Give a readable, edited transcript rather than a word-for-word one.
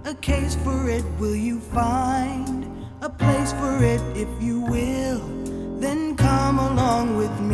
a case for it? Will you find a place for it? If you will, then come along with me.